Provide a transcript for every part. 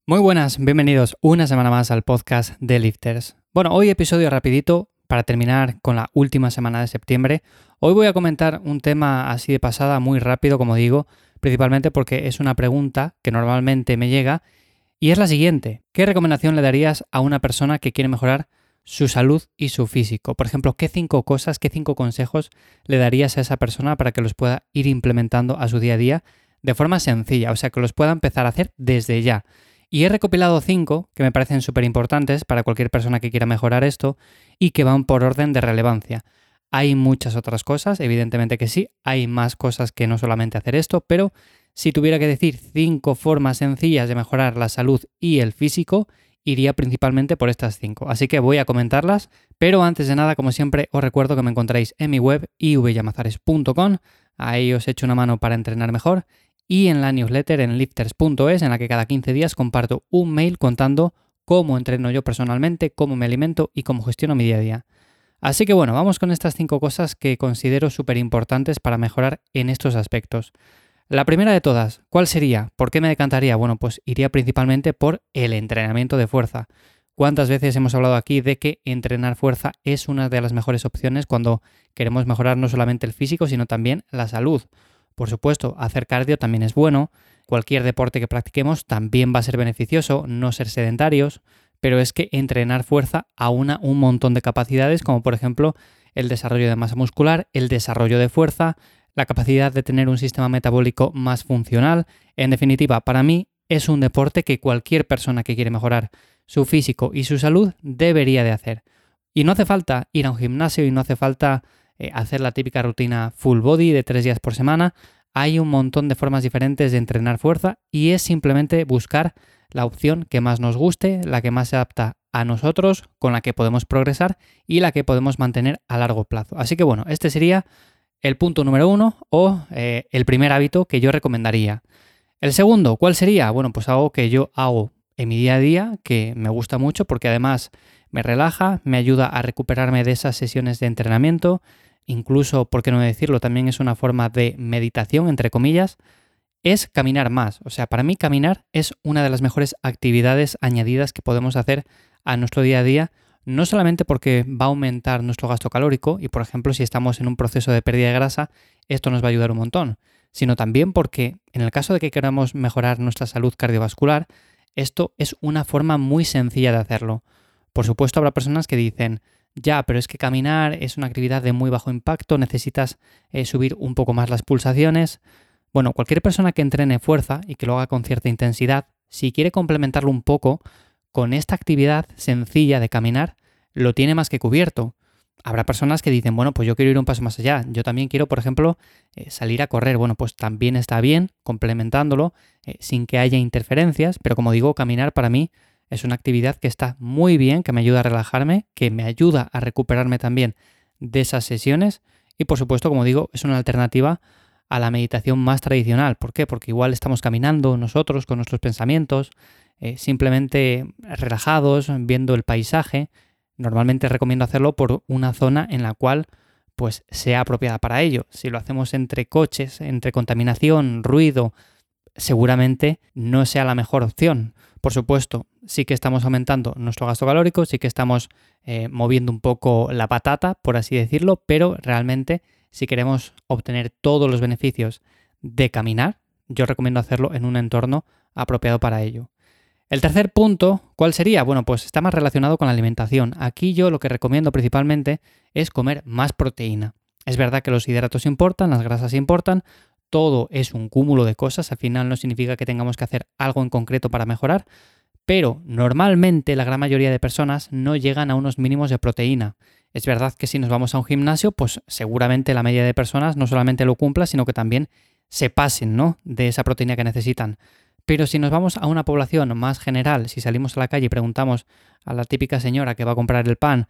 Muy buenas, bienvenidos una semana más al podcast de Lifters. Bueno, hoy episodio rapidito para terminar con la última semana de septiembre. Hoy voy a comentar un tema así de pasada, muy rápido, como digo, principalmente porque es una pregunta que normalmente me llega y es la siguiente. ¿Qué recomendación le darías a una persona que quiere mejorar su salud y su físico? Por ejemplo, ¿qué 5 consejos le darías a esa persona para que los pueda ir implementando a su día a día de forma sencilla? O sea, que los pueda empezar a hacer desde ya. Y he recopilado 5 que me parecen súper importantes para cualquier persona que quiera mejorar esto y que van por orden de relevancia. Hay muchas otras cosas, evidentemente que sí, hay más cosas que no solamente hacer esto, pero si tuviera que decir 5 formas sencillas de mejorar la salud y el físico, iría principalmente por estas 5. Así que voy a comentarlas, pero antes de nada, como siempre, os recuerdo que me encontráis en mi web ivyamazares.com, ahí os echo una mano para entrenar mejor, y en la newsletter en lifters.es, en la que cada 15 días comparto un mail contando cómo entreno yo personalmente, cómo me alimento y cómo gestiono mi día a día. Así que bueno, vamos con estas 5 cosas que considero súper importantes para mejorar en estos aspectos. La primera de todas, ¿cuál sería? ¿Por qué me decantaría? Bueno, pues iría principalmente por el entrenamiento de fuerza. ¿Cuántas veces hemos hablado aquí de que entrenar fuerza es una de las mejores opciones cuando queremos mejorar no solamente el físico, sino también la salud? Por supuesto, hacer cardio también es bueno, cualquier deporte que practiquemos también va a ser beneficioso, no ser sedentarios, pero es que entrenar fuerza aúna un montón de capacidades, como por ejemplo el desarrollo de masa muscular, el desarrollo de fuerza, la capacidad de tener un sistema metabólico más funcional. En definitiva, para mí es un deporte que cualquier persona que quiere mejorar su físico y su salud debería de hacer. Y no hace falta ir a un gimnasio y no hace falta hacer la típica rutina full body de 3 días por semana. Hay un montón de formas diferentes de entrenar fuerza y es simplemente buscar la opción que más nos guste, la que más se adapta a nosotros, con la que podemos progresar y la que podemos mantener a largo plazo. Así que bueno, este sería el punto número 1 o el primer hábito que yo recomendaría. El segundo, ¿cuál sería? Bueno, pues algo que yo hago en mi día a día, que me gusta mucho porque además me relaja, me ayuda a recuperarme de esas sesiones de entrenamiento, incluso, por qué no decirlo, también es una forma de meditación, entre comillas, es caminar más. O sea, para mí caminar es una de las mejores actividades añadidas que podemos hacer a nuestro día a día, no solamente porque va a aumentar nuestro gasto calórico y, por ejemplo, si estamos en un proceso de pérdida de grasa, esto nos va a ayudar un montón, sino también porque en el caso de que queramos mejorar nuestra salud cardiovascular, esto es una forma muy sencilla de hacerlo. Por supuesto, habrá personas que dicen, ya, pero es que caminar es una actividad de muy bajo impacto, necesitas subir un poco más las pulsaciones. Bueno, cualquier persona que entrene fuerza y que lo haga con cierta intensidad, si quiere complementarlo un poco con esta actividad sencilla de caminar, lo tiene más que cubierto. Habrá personas que dicen, bueno, pues yo quiero ir un paso más allá. Yo también quiero, por ejemplo, salir a correr. Bueno, pues también está bien complementándolo sin que haya interferencias, pero como digo, caminar para mí es una actividad que está muy bien, que me ayuda a relajarme, que me ayuda a recuperarme también de esas sesiones y, por supuesto, como digo, es una alternativa a la meditación más tradicional. ¿Por qué? Porque igual estamos caminando nosotros con nuestros pensamientos, simplemente relajados, viendo el paisaje. Normalmente recomiendo hacerlo por una zona en la cual pues sea apropiada para ello. Si lo hacemos entre coches, entre contaminación, ruido, seguramente no sea la mejor opción. Por supuesto, sí que estamos aumentando nuestro gasto calórico, sí que estamos moviendo un poco la patata, por así decirlo, pero realmente si queremos obtener todos los beneficios de caminar, yo recomiendo hacerlo en un entorno apropiado para ello. El tercer punto, ¿cuál sería? Bueno, pues está más relacionado con la alimentación. Aquí yo lo que recomiendo principalmente es comer más proteína. Es verdad que los hidratos importan, las grasas importan, todo es un cúmulo de cosas, al final no significa que tengamos que hacer algo en concreto para mejorar, pero normalmente la gran mayoría de personas no llegan a unos mínimos de proteína. Es verdad que si nos vamos a un gimnasio, pues seguramente la media de personas no solamente lo cumpla, sino que también se pasen, ¿no?, de esa proteína que necesitan. Pero si nos vamos a una población más general, si salimos a la calle y preguntamos a la típica señora que va a comprar el pan,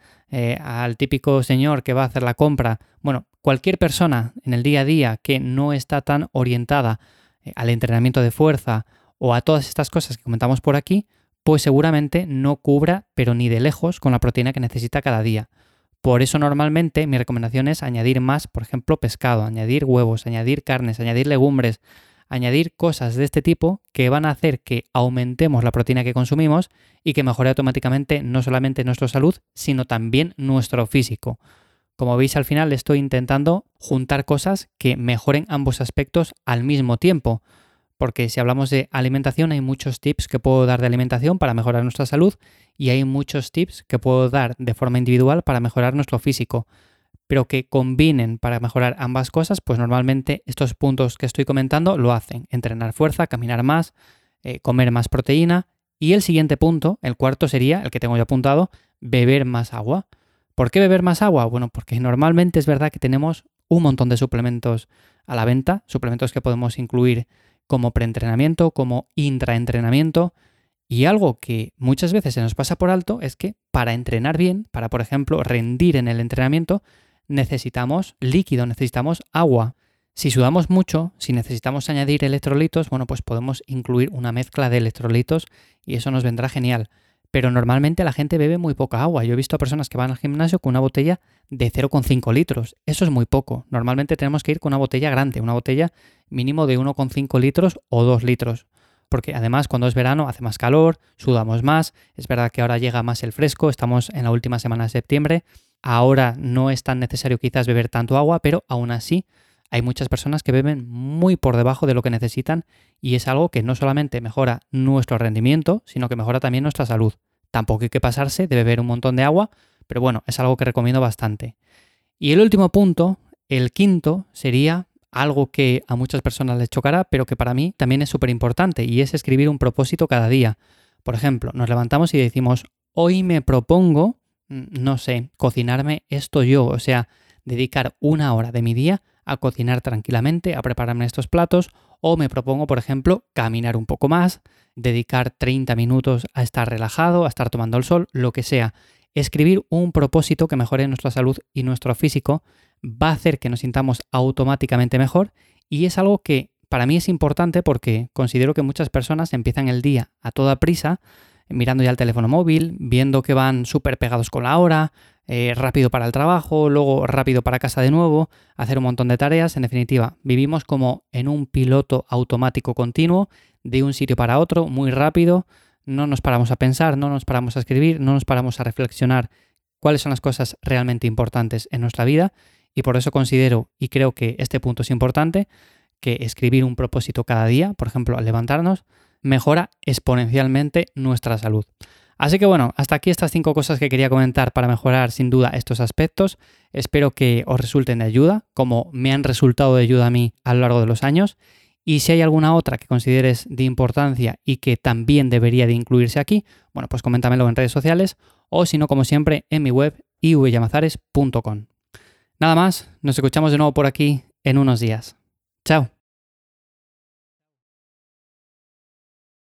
al típico señor que va a hacer la compra, bueno, cualquier persona en el día a día que no está tan orientada al entrenamiento de fuerza o a todas estas cosas que comentamos por aquí, pues seguramente no cubra, pero ni de lejos, con la proteína que necesita cada día. Por eso normalmente mi recomendación es añadir más, por ejemplo, pescado, añadir huevos, añadir carnes, añadir legumbres, añadir cosas de este tipo que van a hacer que aumentemos la proteína que consumimos y que mejore automáticamente no solamente nuestra salud, sino también nuestro físico. Como veis, al final estoy intentando juntar cosas que mejoren ambos aspectos al mismo tiempo. Porque si hablamos de alimentación, hay muchos tips que puedo dar de alimentación para mejorar nuestra salud y hay muchos tips que puedo dar de forma individual para mejorar nuestro físico. Pero que combinen para mejorar ambas cosas, pues normalmente estos puntos que estoy comentando lo hacen. Entrenar fuerza, caminar más, comer más proteína. Y el siguiente punto, el cuarto sería, el que tengo yo apuntado, beber más agua. ¿Por qué beber más agua? Bueno, porque normalmente es verdad que tenemos un montón de suplementos a la venta, suplementos que podemos incluir como preentrenamiento, como intraentrenamiento, y algo que muchas veces se nos pasa por alto es que para entrenar bien, para por ejemplo rendir en el entrenamiento, necesitamos líquido, necesitamos agua. Si sudamos mucho, si necesitamos añadir electrolitos, bueno, pues podemos incluir una mezcla de electrolitos y eso nos vendrá genial. Pero normalmente la gente bebe muy poca agua. Yo he visto a personas que van al gimnasio con una botella de 0,5 litros. Eso es muy poco. Normalmente tenemos que ir con una botella grande, una botella mínimo de 1,5 litros o 2 litros. Porque además cuando es verano hace más calor, sudamos más. Es verdad que ahora llega más el fresco, estamos en la última semana de septiembre. Ahora no es tan necesario quizás beber tanto agua, pero aún así hay muchas personas que beben muy por debajo de lo que necesitan y es algo que no solamente mejora nuestro rendimiento, sino que mejora también nuestra salud. Tampoco hay que pasarse de beber un montón de agua, pero bueno, es algo que recomiendo bastante. Y el último punto, el quinto, sería algo que a muchas personas les chocará, pero que para mí también es súper importante y es escribir un propósito cada día. Por ejemplo, nos levantamos y decimos, hoy me propongo, no sé, cocinarme esto yo, o sea, dedicar 1 hora de mi día a cocinar tranquilamente, a prepararme estos platos, o me propongo, por ejemplo, caminar un poco más, dedicar 30 minutos a estar relajado, a estar tomando el sol, lo que sea. Escribir un propósito que mejore nuestra salud y nuestro físico va a hacer que nos sintamos automáticamente mejor y es algo que para mí es importante porque considero que muchas personas empiezan el día a toda prisa, mirando ya el teléfono móvil, viendo que van súper pegados con la hora, rápido para el trabajo, luego rápido para casa de nuevo, hacer un montón de tareas. En definitiva, vivimos como en un piloto automático continuo, de un sitio para otro, muy rápido. No nos paramos a pensar, no nos paramos a escribir, no nos paramos a reflexionar cuáles son las cosas realmente importantes en nuestra vida y por eso considero y creo que este punto es importante, que escribir un propósito cada día, por ejemplo, al levantarnos, mejora exponencialmente nuestra salud. Así que bueno, hasta aquí estas 5 cosas que quería comentar para mejorar sin duda estos aspectos. Espero que os resulten de ayuda, como me han resultado de ayuda a mí a lo largo de los años. Y si hay alguna otra que consideres de importancia y que también debería de incluirse aquí, bueno, pues coméntamelo en redes sociales o si no, como siempre, en mi web ivyamazares.com. Nada más, nos escuchamos de nuevo por aquí en unos días. Chao.